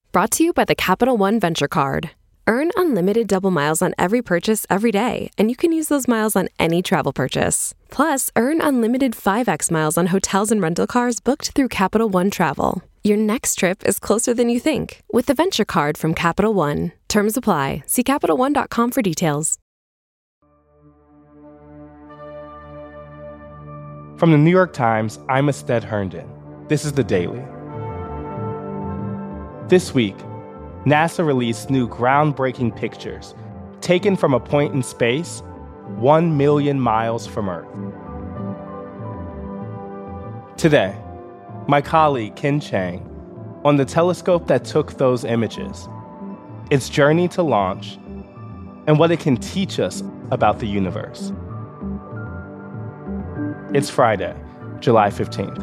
Brought to you by the Capital One Venture Card. Earn unlimited double miles on every purchase every day, and you can use those miles on any travel purchase. Plus, earn unlimited 5x miles on hotels and rental cars booked through Capital One Travel. Your next trip is closer than you think with the Venture Card from Capital One. Terms apply. See CapitalOne.com for details. From the New York Times, I'm Ested Herndon. This is The Daily. This week, NASA released new groundbreaking pictures taken from a point in space 1 million miles from Earth. Today, my colleague Ken Chang on the telescope that took those images, its journey to launch, and what it can teach us about the universe. It's Friday, July 15th.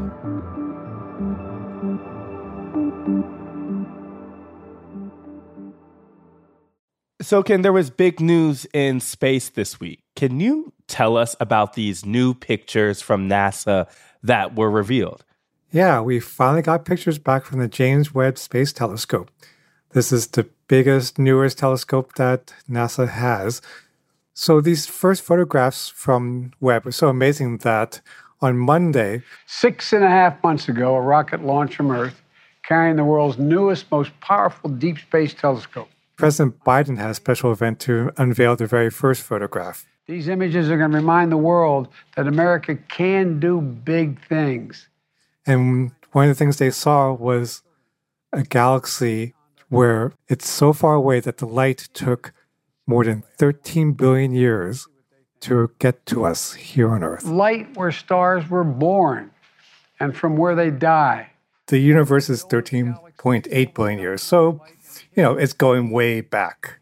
So, Ken, there was big news in space this week. Can you tell us about these new pictures from NASA that were revealed? Yeah, we finally got pictures back from the James Webb Space Telescope. This is the biggest, newest telescope that NASA has. So these first photographs from Webb are so amazing that on Monday, 6.5 months ago, a rocket launched from Earth carrying the world's newest, most powerful deep space telescope. President Biden had a special event to unveil the very first photograph. These images are going to remind the world that America can do big things. And one of the things they saw was a galaxy where it's so far away that the light took more than 13 billion years to get to us here on Earth. Light where stars were born and from where they die. The universe is 13.8 billion years, so, it's going way back.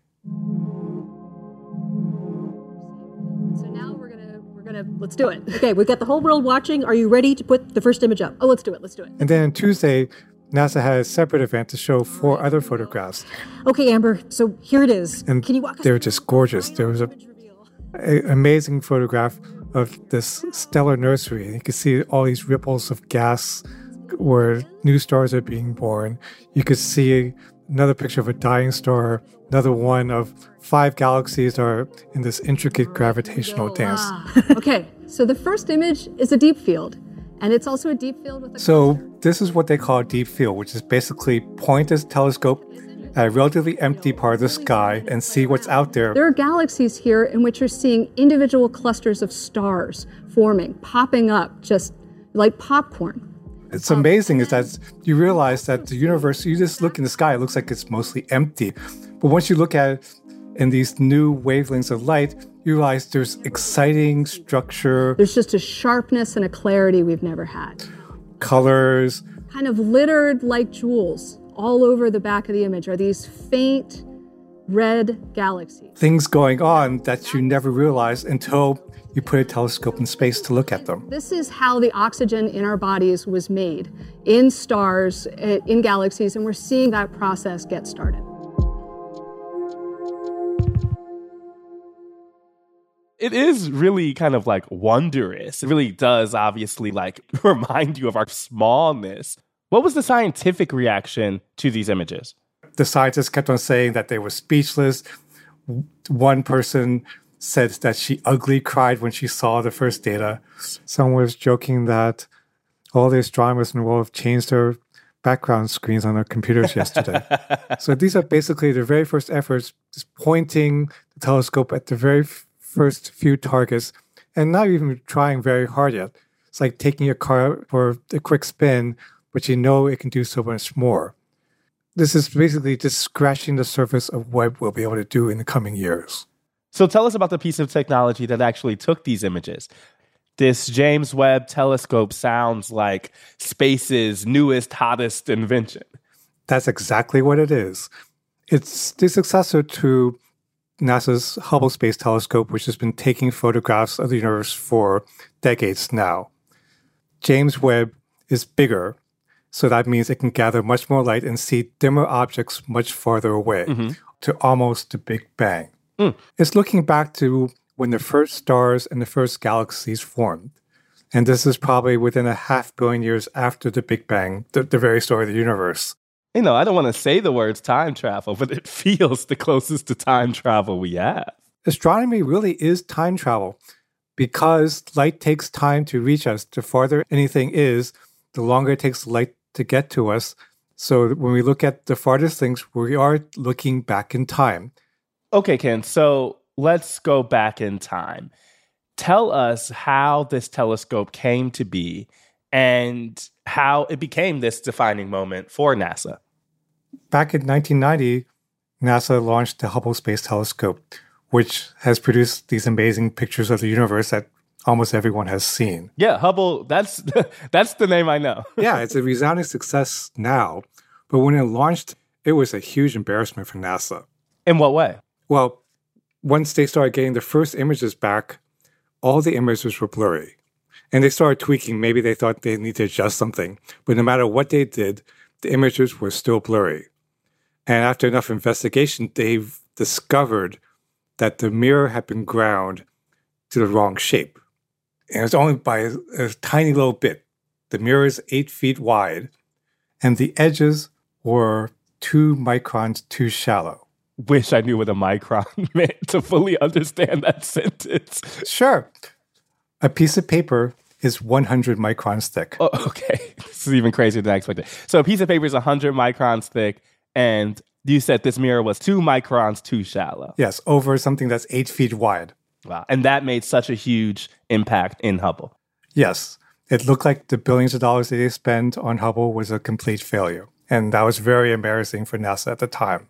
So now we're gonna let's do it. Okay, we've got the whole world watching. Are you ready to put the first image up? Oh, let's do it. And then on Tuesday, NASA had a separate event to show 4 other photographs. Okay, Amber, so here it is. And can you walk us they were just gorgeous. There was an amazing photograph of this stellar nursery. You could see all these ripples of gas where new stars are being born. You could see another picture of a dying star, another one of 5 galaxies are in this intricate gravitational dance. Okay, so the first image is a deep field. And it's also a deep field with a So this is what they call a deep field, which is basically point a telescope at a relatively empty part of the sky and see what's out there. There are galaxies here in which you're seeing individual clusters of stars forming, popping up just like popcorn. It's amazing is that you realize that the universe, you just look in the sky, it looks like it's mostly empty. But once you look at it in these new wavelengths of light, you realize there's exciting structure. There's just a sharpness and a clarity we've never had. Colors. Kind of littered like jewels all over the back of the image are these faint red galaxies. Things going on that you never realize until you put a telescope in space to look at them. This is how the oxygen in our bodies was made, in stars, in galaxies, and we're seeing that process get started. It is really kind of like wondrous. It really does obviously remind you of our smallness. What was the scientific reaction to these images? The scientists kept on saying that they were speechless. One person said that she ugly cried when she saw the first data. Someone was joking that all the astronomers in the world have changed their background screens on their computers yesterday. So these are basically the very first efforts, just pointing the telescope at the very first few targets and not even trying very hard yet. It's like taking your car for a quick spin, but you know it can do so much more. This is basically just scratching the surface of what we'll be able to do in the coming years. So tell us about the piece of technology that actually took these images. This James Webb telescope sounds like space's newest, hottest invention. That's exactly what it is. It's the successor to NASA's Hubble Space Telescope, which has been taking photographs of the universe for decades now. James Webb is bigger, so that means it can gather much more light and see dimmer objects much farther away, to almost the Big Bang. It's looking back to when the first stars and the first galaxies formed. And this is probably within 500 million years after the Big Bang, the very start of the universe. I don't want to say the words time travel, but it feels the closest to time travel we have. Astronomy really is time travel. Because light takes time to reach us, the farther anything is, the longer it takes light to get to us. So when we look at the farthest things, we are looking back in time. Okay, Ken, so let's go back in time. Tell us how this telescope came to be and how it became this defining moment for NASA. Back in 1990, NASA launched the Hubble Space Telescope, which has produced these amazing pictures of the universe that almost everyone has seen. Yeah, Hubble, that's the name I know. Yeah, it's a resounding success now. But when it launched, it was a huge embarrassment for NASA. In what way? Well, once they started getting the first images back, all the images were blurry. And they started tweaking. Maybe they thought they needed to adjust something. But no matter what they did, the images were still blurry. And after enough investigation, they've discovered that the mirror had been ground to the wrong shape. And it was only by a tiny little bit. The mirror is 8 feet wide, and the edges were 2 microns too shallow. Wish I knew what a micron meant to fully understand that sentence. Sure. A piece of paper is 100 microns thick. Oh, okay. This is even crazier than I expected. So a piece of paper is 100 microns thick, and you said this mirror was 2 microns too shallow. Yes, over something that's 8 feet wide. Wow. And that made such a huge impact in Hubble. Yes. It looked like the billions of dollars that they spent on Hubble was a complete failure. And that was very embarrassing for NASA at the time.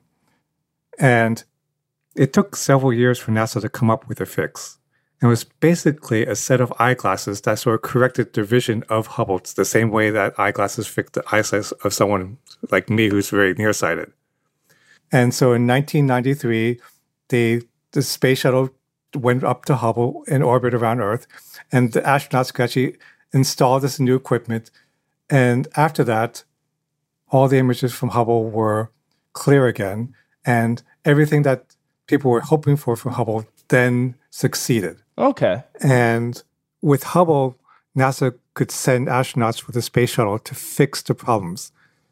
And it took several years for NASA to come up with a fix. It was basically a set of eyeglasses that sort of corrected the vision of Hubble. It's the same way that eyeglasses fix the eyesight of someone like me who's very nearsighted. And so in 1993, the space shuttle went up to Hubble in orbit around Earth, and the astronauts could actually install this new equipment. And after that, all the images from Hubble were clear again, and everything that people were hoping for from Hubble then succeeded. Okay. And with Hubble, NASA could send astronauts with the space shuttle to fix the problems.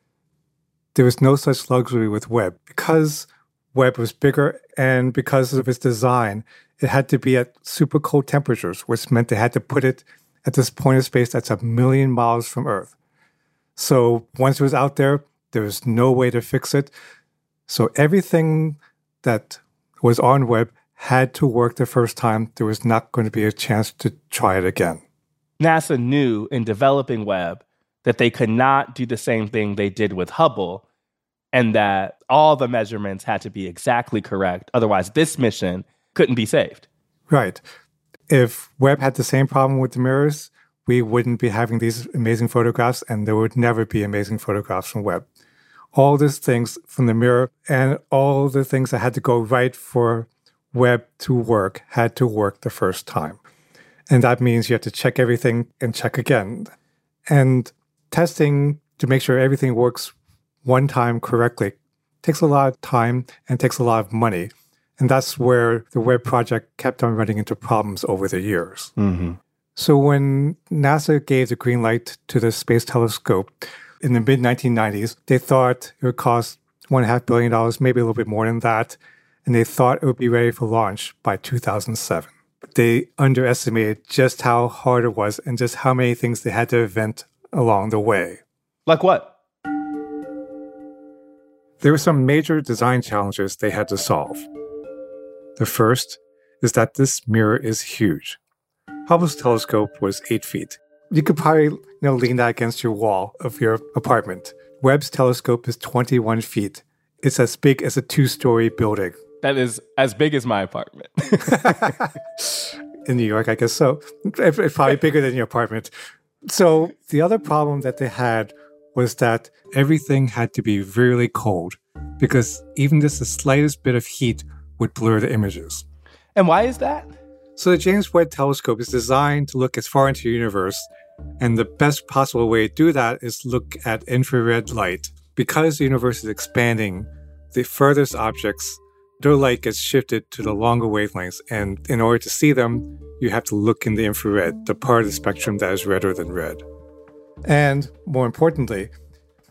There was no such luxury with Webb. Because Webb was bigger and because of its design, it had to be at super cold temperatures, which meant they had to put it at this point of space that's 1 million miles from Earth. So once it was out there, there was no way to fix it. So everything that was on Webb had to work the first time. There was not going to be a chance to try it again. NASA knew in developing Webb that they could not do the same thing they did with Hubble, and that all the measurements had to be exactly correct. Otherwise, this mission couldn't be saved. Right. If Webb had the same problem with the mirrors, we wouldn't be having these amazing photographs, and there would never be amazing photographs from Webb. All these things from the mirror and all the things that had to go right for Webb to work had to work the first time. And that means you have to check everything and check again. And testing to make sure everything works one time correctly takes a lot of time and takes a lot of money. And that's where the Webb project kept on running into problems over the years. Mm-hmm. So when NASA gave the green light to the Space Telescope in the mid-1990s, they thought it would cost $1.5 billion, maybe a little bit more than that. And they thought it would be ready for launch by 2007. But they underestimated just how hard it was and just how many things they had to invent along the way. Like what? There were some major design challenges they had to solve. The first is that this mirror is huge. Hubble's telescope was 8 feet. You could probably lean that against your wall of your apartment. Webb's telescope is 21 feet. It's as big as a 2-story building. That is as big as my apartment. In New York, I guess so. It's probably bigger than your apartment. So the other problem that they had was that everything had to be really cold because even just the slightest bit of heat would blur the images. And why is that? So the James Webb Telescope is designed to look as far into the universe, and the best possible way to do that is look at infrared light. Because the universe is expanding, the furthest objects, their light gets shifted to the longer wavelengths, and in order to see them, you have to look in the infrared, the part of the spectrum that is redder than red. And more importantly,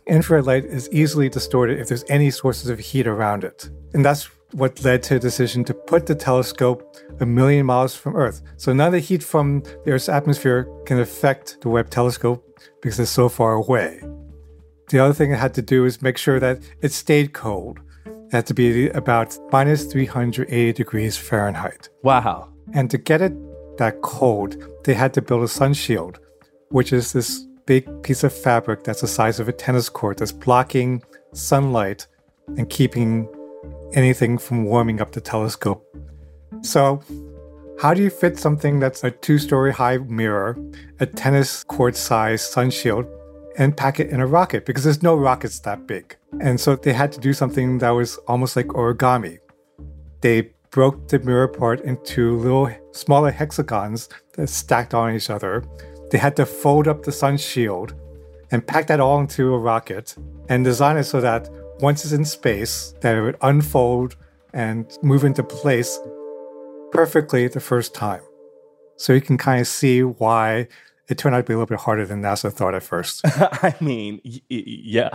Infrared light is easily distorted if there's any sources of heat around it. And that's what led to the decision to put the telescope 1 million miles from Earth. So none of the heat from the Earth's atmosphere can affect the Webb telescope because it's so far away. The other thing it had to do is make sure that it stayed cold. It had to be about minus 380 degrees Fahrenheit. Wow. And to get it that cold, they had to build a sun shield, which is this big piece of fabric that's the size of a tennis court that's blocking sunlight and keeping anything from warming up the telescope. So how do you fit something that's a 2-story high mirror, a tennis court-sized sun shield, and pack it in a rocket? Because there's no rockets that big. And so they had to do something that was almost like origami. They broke the mirror apart into little smaller hexagons that stacked on each other. They had to fold up the sun shield and pack that all into a rocket and design it so that once it's in space, that it would unfold and move into place perfectly the first time. So you can kind of see why it turned out to be a little bit harder than NASA thought at first. I mean, yeah.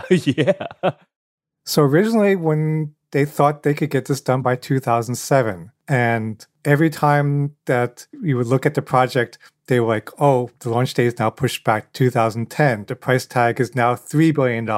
So originally, when they thought they could get this done by 2007, and every time that you would look at the project, they were like, oh, the launch date is now pushed back to 2010. The price tag is now $3 billion.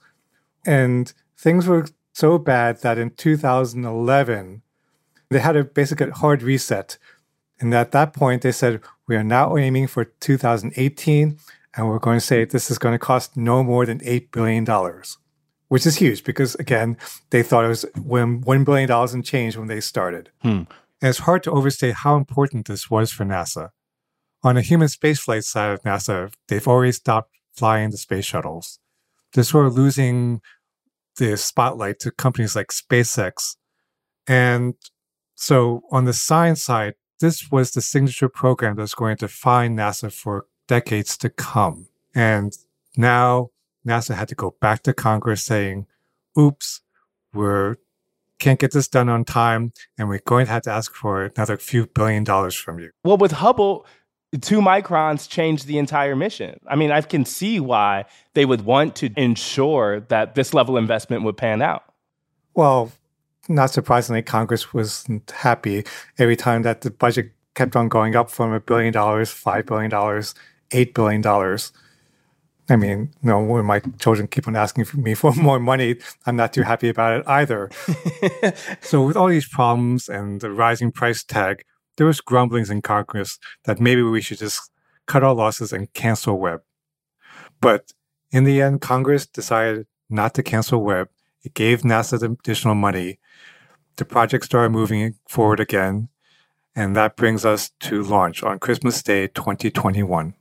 And things were so bad that in 2011, they had a basically hard reset. And at that point, they said, we are now aiming for 2018, and we're going to say this is going to cost no more than $8 billion, which is huge because, again, they thought it was $1 billion and change when they started. And it's hard to overstate how important this was for NASA. On the human spaceflight side of NASA, they've already stopped flying the space shuttles. They're sort of losing the spotlight to companies like SpaceX. And so on the science side, this was the signature program that's going to define NASA for decades to come. And now NASA had to go back to Congress saying, oops, we can't get this done on time, and we're going to have to ask for another few $1 billion from you. Well, with Hubble, 2 microns changed the entire mission. I mean, I can see why they would want to ensure that this level of investment would pan out. Well, not surprisingly, Congress wasn't happy every time that the budget kept on going up from $1 billion, $5 billion, $8 billion. I mean, when my children keep on asking me for more money, I'm not too happy about it either. So with all these problems and the rising price tag, there was grumblings in Congress that maybe we should just cut our losses and cancel Webb. But in the end, Congress decided not to cancel Webb. It gave NASA the additional money. The project started moving forward again, and that brings us to launch on Christmas Day 2021.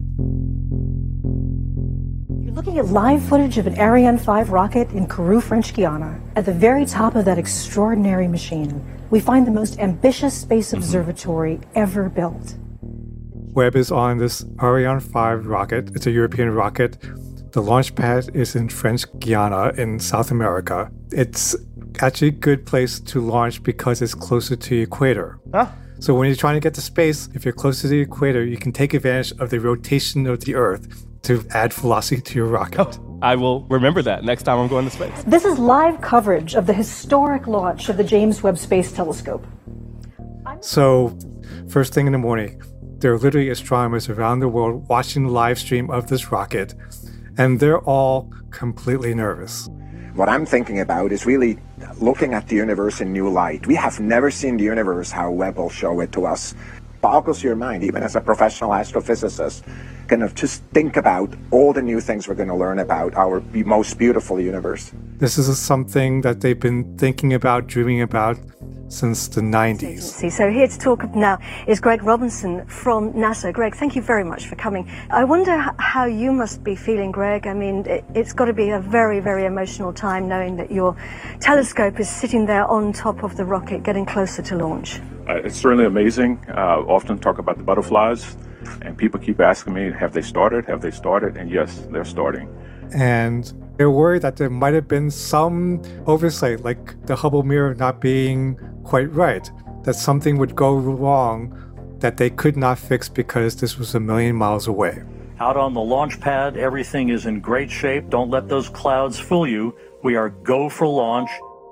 You're looking at live footage of an Ariane 5 rocket in Kourou, French Guiana. At the very top of that extraordinary machine, we find the most ambitious space observatory ever built. Webb is on this Ariane 5 rocket. It's a European rocket. The launch pad is in French Guiana in South America. It's actually a good place to launch because it's closer to the equator. Huh? So when you're trying to get to space, if you're close to the equator, you can take advantage of the rotation of the Earth to add velocity to your rocket. Oh, I will remember that next time I'm going to space. This is live coverage of the historic launch of the James Webb Space Telescope. So first thing in the morning, there are literally astronomers around the world watching the live stream of this rocket, and they're all completely nervous. What I'm thinking about is really looking at the universe in new light. We have never seen the universe how Webb will show it to us. Boggles your mind, even as a professional astrophysicist, kind of just think about all the new things we're going to learn about our most beautiful universe. This is something that they've been thinking about, dreaming about since the 90s. So here to talk now is Greg Robinson from NASA. Greg, thank you very much for coming. I wonder how you must be feeling, Greg. I mean, it's got to be a very, very emotional time knowing that your telescope is sitting there on top of the rocket, getting closer to launch. It's certainly amazing. Often talk about the butterflies, and people keep asking me, have they started? Have they started? And yes, they're starting. And they're worried that there might have been some oversight, like the Hubble mirror not being quite right, that something would go wrong that they could not fix because this was 1 million miles away. Out on the launch pad, everything is in great shape. Don't let those clouds fool you. We are go for launch.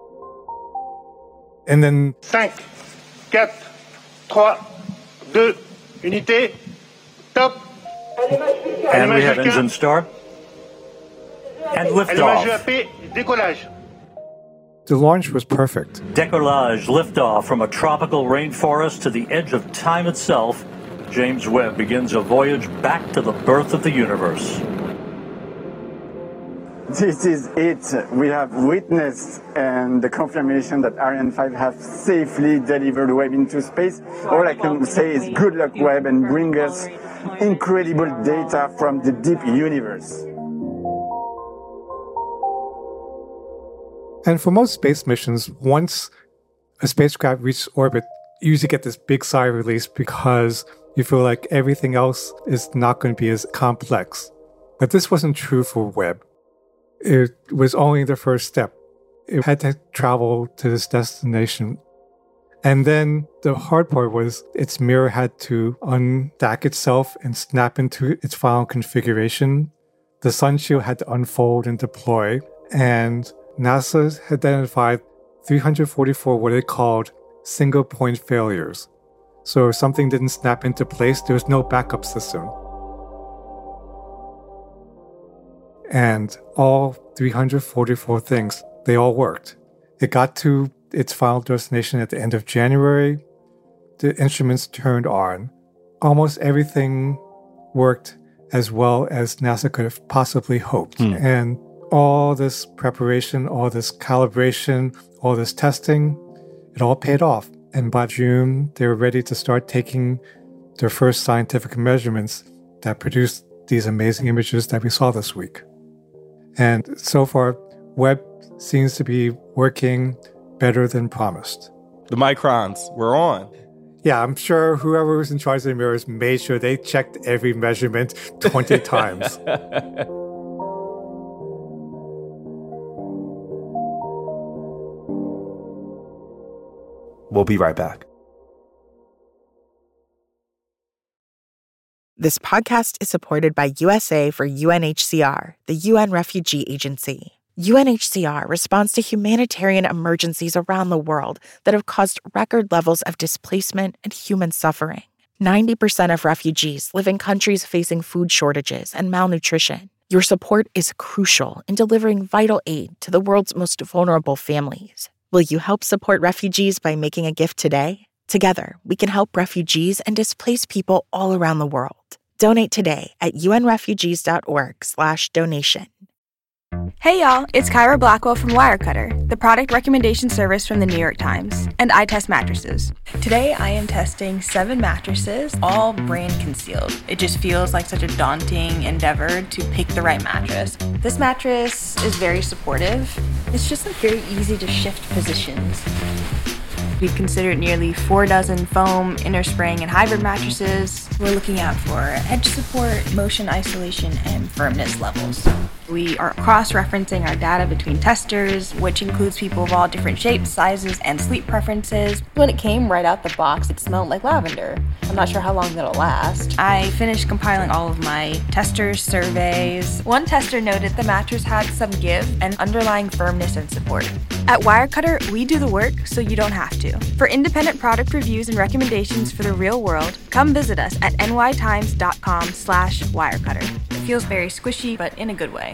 And then 5, 4, 3, 2, unité, top. And we have engine start. And liftoff. Décollage. the launch was perfect. Décollage, liftoff from a tropical rainforest to the edge of time itself. James Webb begins a voyage back to the birth of the universe. This is it. We have witnessed and the confirmation that Ariane 5 have safely delivered Webb into space. All I can say is good luck, Webb, and bring us incredible data from the deep universe. And for most space missions, once a spacecraft reaches orbit, you usually get this big sigh of release because you feel like everything else is not going to be as complex. But this wasn't true for Webb. It was only the first step. It had to travel to this destination. And then the hard part was its mirror had to unstack itself and snap into its final configuration. The sun shield had to unfold and deploy. And NASA identified 344 what they called single point failures. So if something didn't snap into place, there was no backup system. And all 344 things, they all worked. It got to its final destination at the end of January. The instruments turned on. Almost everything worked as well as NASA could have possibly hoped. And all this preparation, all this calibration, all this testing, it all paid off. And by June, they were ready to start taking their first scientific measurements that produced these amazing images that we saw this week. And so far, Webb seems to be working better than promised. The microns, we're on. Yeah, I'm sure whoever was in charge of the mirrors made sure they checked every measurement 20 times. We'll be right back. This podcast is supported by USA for UNHCR, the UN Refugee Agency. UNHCR responds to humanitarian emergencies around the world that have caused record levels of displacement and human suffering. 90% of refugees live in countries facing food shortages and malnutrition. Your support is crucial in delivering vital aid to the world's most vulnerable families. Will you help support refugees by making a gift today? Together, we can help refugees and displaced people all around the world. Donate today at unrefugees.org/donation. Hey y'all, it's Kyra Blackwell from Wirecutter, the product recommendation service from the New York Times, and I test mattresses. Today I am testing 7 mattresses, all brand concealed. It just feels like such a daunting endeavor to pick the right mattress. This mattress is very supportive. It's just very easy to shift positions. We've considered nearly 4 dozen foam, inner spring, and hybrid mattresses. We're looking out for edge support, motion isolation, and firmness levels. We are cross-referencing our data between testers, which includes people of all different shapes, sizes, and sleep preferences. When it came right out the box, it smelled like lavender. I'm not sure how long that'll last. I finished compiling all of my testers' surveys. One tester noted the mattress had some give and underlying firmness and support. At Wirecutter, we do the work so you don't have to. For independent product reviews and recommendations for the real world, come visit us at nytimes.com/wirecutter. It feels very squishy, but in a good way.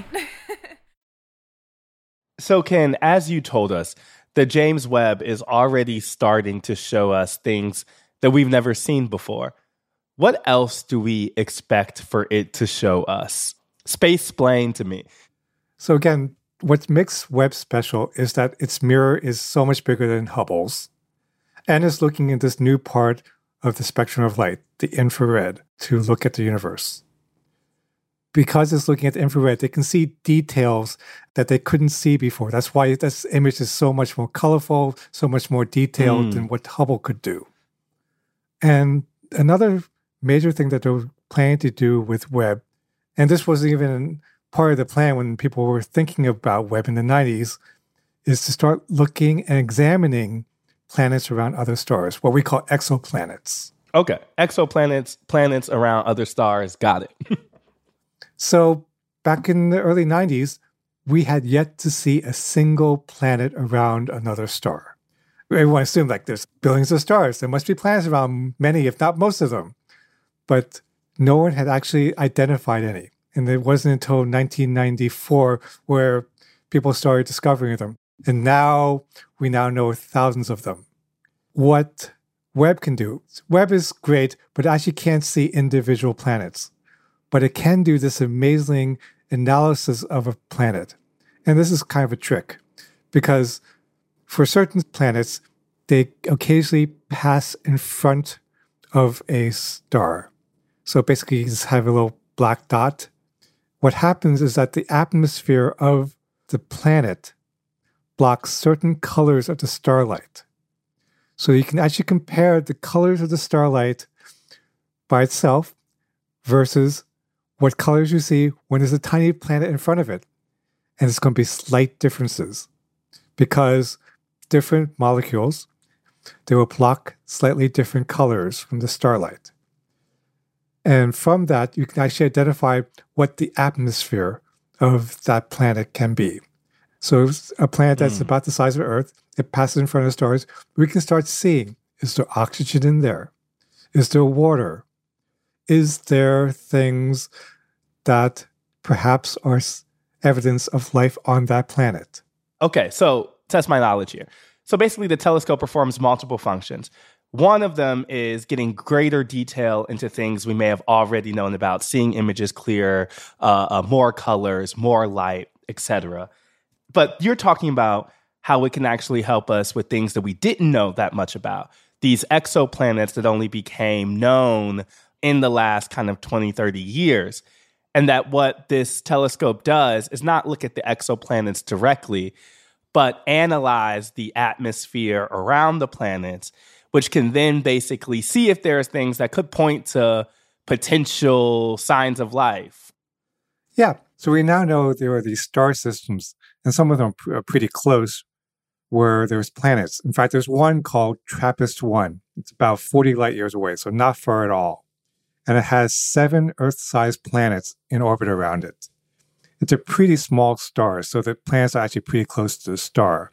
So, Ken, as you told us, the James Webb is already starting to show us things that we've never seen before. What else do we expect for it to show us? Space-splain to me. So again, what makes Webb special is that its mirror is so much bigger than Hubble's, and is looking at this new part of the spectrum of light, the infrared, to look at the universe. Because it's looking at the infrared, they can see details that they couldn't see before. That's why this image is so much more colorful, so much more detailed than what Hubble could do. And another major thing that they're planning to do with Webb, and this wasn't even part of the plan when people were thinking about Webb in the 90s, is to start looking and examining planets around other stars, what we call exoplanets. Okay, exoplanets, planets around other stars, got it. So back in the early 90s, we had yet to see a single planet around another star. Everyone assumed like there's billions of stars. There must be planets around many, if not most of them. But no one had actually identified any. And it wasn't until 1994 where people started discovering them. And now we know thousands of them. What Webb can do, Webb is great, but it actually can't see individual planets. But it can do this amazing analysis of a planet. And this is kind of a trick because for certain planets, they occasionally pass in front of a star. So basically, you just have a little black dot. What happens is that the atmosphere of the planet blocks certain colors of the starlight. So you can actually compare the colors of the starlight by itself versus what colors you see when there's a tiny planet in front of it. And it's going to be slight differences because different molecules, they will block slightly different colors from the starlight. And from that, you can actually identify what the atmosphere of that planet can be. So if a planet that's about the size of Earth, it passes in front of the stars, we can start seeing, is there oxygen in there? Is there water? Is there things that perhaps are evidence of life on that planet? Okay, so test my knowledge here. So basically, the telescope performs multiple functions. One of them is getting greater detail into things we may have already known about, seeing images clearer, more colors, more light, etc. But you're talking about how it can actually help us with things that we didn't know that much about. These exoplanets that only became known in the last kind of 20, 30 years. And that what this telescope does is not look at the exoplanets directly, but analyze the atmosphere around the planets, which can then basically see if there's things that could point to potential signs of life. Yeah. So we now know there are these star systems, and some of them are pretty close, where there's planets. In fact, there's one called TRAPPIST-1. It's about 40 light years away, so not far at all. And it has 7 Earth-sized planets in orbit around it. It's a pretty small star, so the planets are actually pretty close to the star.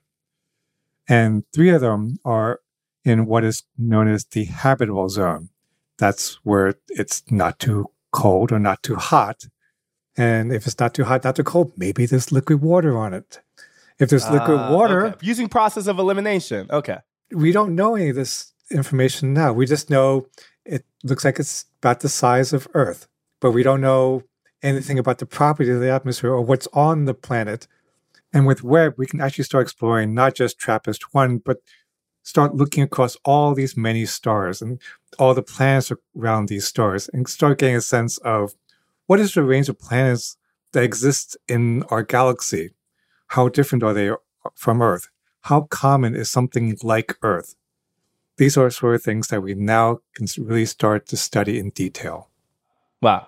And 3 of them are in what is known as the habitable zone. That's where it's not too cold or not too hot. And if it's not too hot, not too cold, maybe there's liquid water on it. If there's liquid water... Okay. Using process of elimination. Okay. We don't know any of this information now. We just know it looks like it's about the size of Earth. But we don't know anything about the properties of the atmosphere or what's on the planet. And with Webb, we can actually start exploring not just TRAPPIST-1, but start looking across all these many stars and all the planets around these stars and start getting a sense of what is the range of planets that exist in our galaxy? How different are they from Earth? How common is something like Earth? These are sort of things that we now can really start to study in detail. Wow.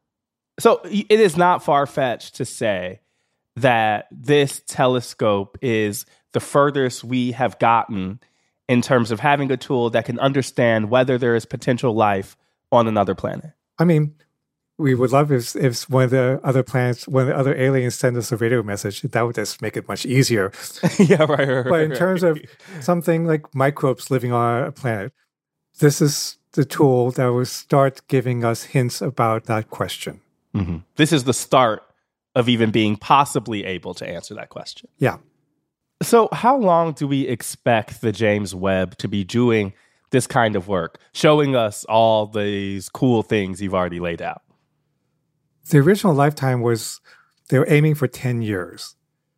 So it is not far-fetched to say that this telescope is the furthest we have gotten in terms of having a tool that can understand whether there is potential life on another planet. I mean, we would love if one of the other planets, one of the other aliens send us a radio message. That would just make it much easier. Yeah, right. But in terms of something like microbes living on a planet, this is the tool that will start giving us hints about that question. Mm-hmm. This is the start of even being possibly able to answer that question. Yeah. So how long do we expect the James Webb to be doing this kind of work, showing us all these cool things you've already laid out? The original lifetime was, they were aiming for 10 years.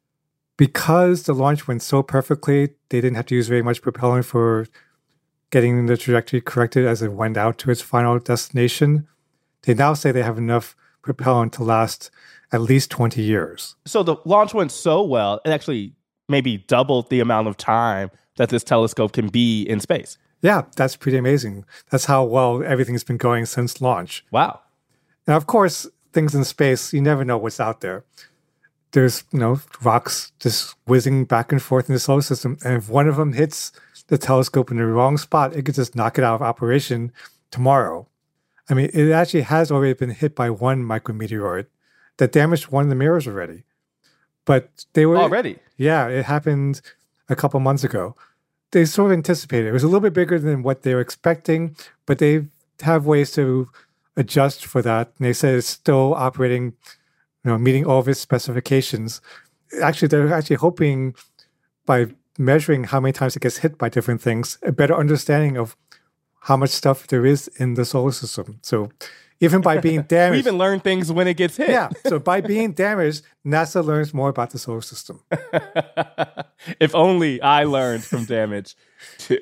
Because the launch went so perfectly, they didn't have to use very much propellant for getting the trajectory corrected as it went out to its final destination. They now say they have enough propellant to last at least 20 years. So the launch went so well, it actually maybe doubled the amount of time that this telescope can be in space. Yeah, that's pretty amazing. That's how well everything's been going since launch. Wow. Now, of course, things in space, you never know what's out there. There's, rocks just whizzing back and forth in the solar system. And if one of them hits the telescope in the wrong spot, it could just knock it out of operation tomorrow. I mean, it actually has already been hit by one micrometeoroid, that damaged one of the mirrors already. But they were... Already? Yeah, it happened a couple months ago. They sort of anticipated it. It was a little bit bigger than what they were expecting, but they have ways to adjust for that. And they said it's still operating, meeting all of its specifications. Actually, they're actually hoping by measuring how many times it gets hit by different things, a better understanding of how much stuff there is in the solar system. So even by being damaged... We even learn things when it gets hit. Yeah, so by being damaged, NASA learns more about the solar system. If only I learned from damage, too.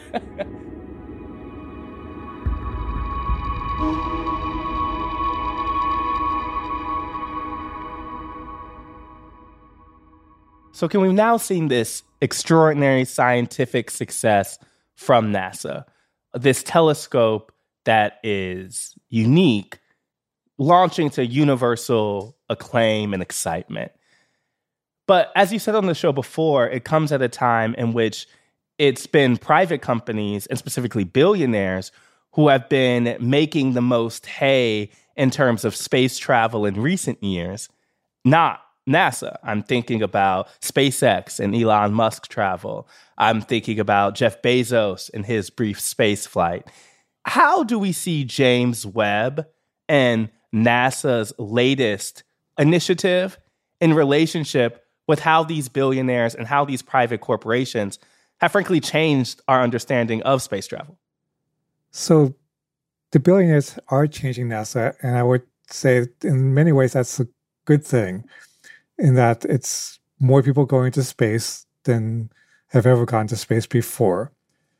So can we now see this extraordinary scientific success from NASA, this telescope that is unique, launching to universal acclaim and excitement? But as you said on the show before, it comes at a time in which it's been private companies, and specifically billionaires, who have been making the most hay in terms of space travel in recent years, not NASA. I'm thinking about SpaceX and Elon Musk travel. I'm thinking about Jeff Bezos and his brief space flight. How do we see James Webb and NASA's latest initiative in relationship with how these billionaires and how these private corporations have frankly changed our understanding of space travel? So the billionaires are changing NASA, and I would say in many ways that's a good thing, in that it's more people going to space than have ever gone to space before.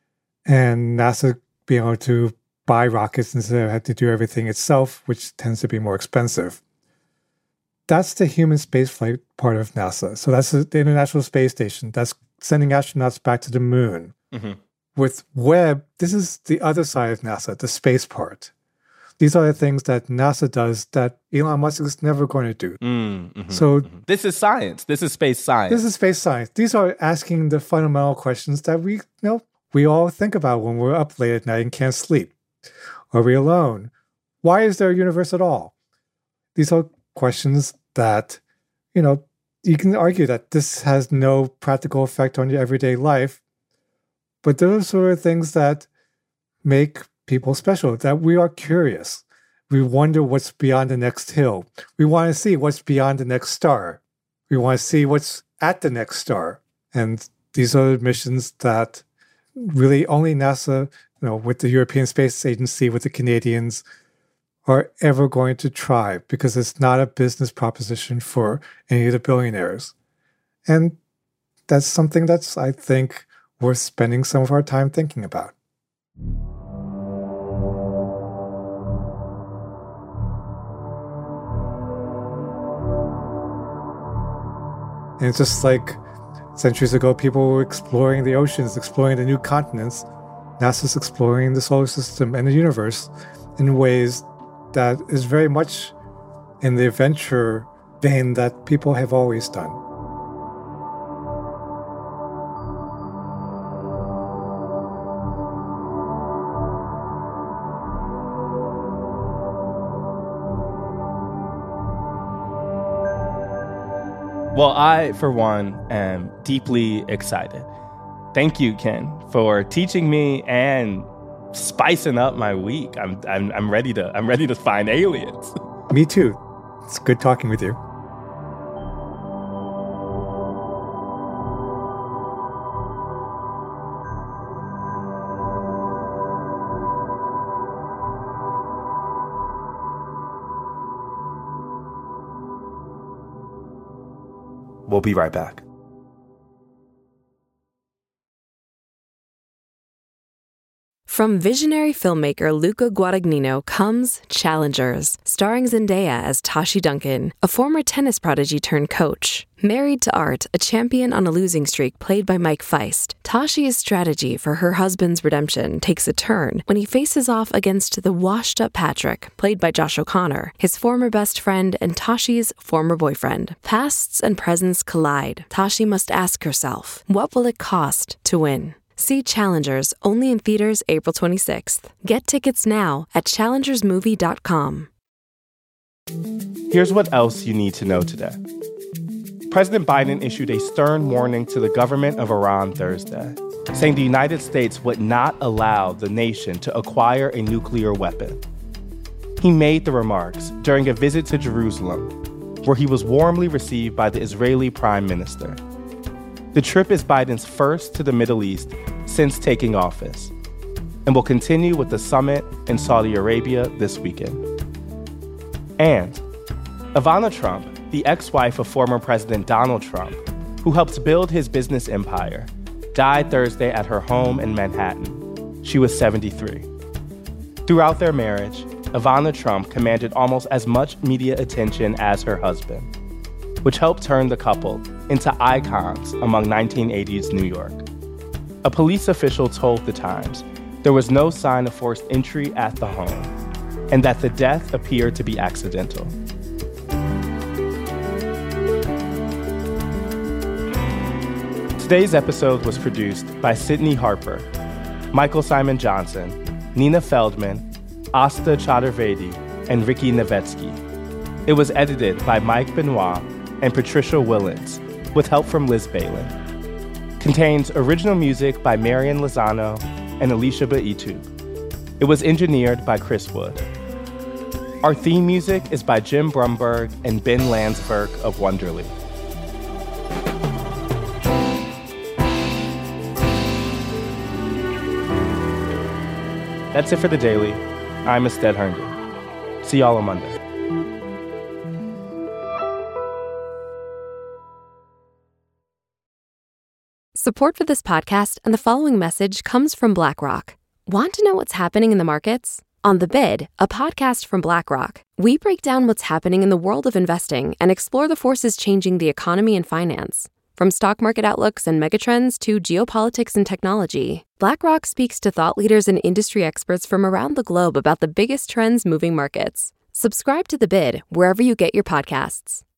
And NASA being able to buy rockets instead of having to do everything itself, which tends to be more expensive. That's the human spaceflight part of NASA. So that's the International Space Station. That's sending astronauts back to the moon. Mm-hmm. With Webb, this is the other side of NASA, the space part. These are the things that NASA does that Elon Musk is never going to do. This is science. This is space science. This is space science. These are asking the fundamental questions that we all think about when we're up late at night and can't sleep. Are we alone? Why is there a universe at all? These are questions that, you can argue that this has no practical effect on your everyday life, but those are sort of things that make people special, that we are curious. We wonder what's beyond the next hill. We want to see what's beyond the next star. We want to see what's at the next star. And these are missions that really only NASA, with the European Space Agency, with the Canadians, are ever going to try, because it's not a business proposition for any of the billionaires. And that's something that's, I think, worth spending some of our time thinking about. And it's just like centuries ago, people were exploring the oceans, exploring the new continents. NASA's exploring the solar system and the universe in ways that is very much in the adventure vein that people have always done. Well, I, for one, am deeply excited. Thank you, Ken, for teaching me and spicing up my week. I'm ready to find aliens. Me too. It's good talking with you. We'll be right back. From visionary filmmaker Luca Guadagnino comes Challengers, starring Zendaya as Tashi Duncan, a former tennis prodigy turned coach. Married to Art, a champion on a losing streak played by Mike Feist, Tashi's strategy for her husband's redemption takes a turn when he faces off against the washed-up Patrick, played by Josh O'Connor, his former best friend and Tashi's former boyfriend. Pasts and presents collide. Tashi must ask herself, what will it cost to win? See Challengers, only in theaters April 26th. Get tickets now at challengersmovie.com. Here's what else you need to know today. President Biden issued a stern warning to the government of Iran Thursday, saying the United States would not allow the nation to acquire a nuclear weapon. He made the remarks during a visit to Jerusalem, where he was warmly received by the Israeli Prime Minister. The trip is Biden's first to the Middle East since taking office, and will continue with the summit in Saudi Arabia this weekend. And Ivana Trump, the ex-wife of former President Donald Trump, who helped build his business empire, died Thursday at her home in Manhattan. She was 73. Throughout their marriage, Ivana Trump commanded almost as much media attention as her husband, which helped turn the couple into icons among 1980s New York. A police official told The Times there was no sign of forced entry at the home, and that the death appeared to be accidental. Today's episode was produced by Sydney Harper, Michael Simon Johnson, Nina Feldman, Asta Chaturvedi, and Ricky Nevetsky. It was edited by Mike Benoit and Patricia Willens, with help from Liz Balin. Contains original music by Marian Lozano and Alicia Baitu. It was engineered by Chris Wood. Our theme music is by Jim Brumberg and Ben Landsberg of Wonderly. That's it for The Daily. I'm Ested Herndon. See y'all on Monday. Support for this podcast and the following message comes from BlackRock. Want to know what's happening in the markets? On The Bid, a podcast from BlackRock, we break down what's happening in the world of investing and explore the forces changing the economy and finance. From stock market outlooks and megatrends to geopolitics and technology, BlackRock speaks to thought leaders and industry experts from around the globe about the biggest trends moving markets. Subscribe to The Bid wherever you get your podcasts.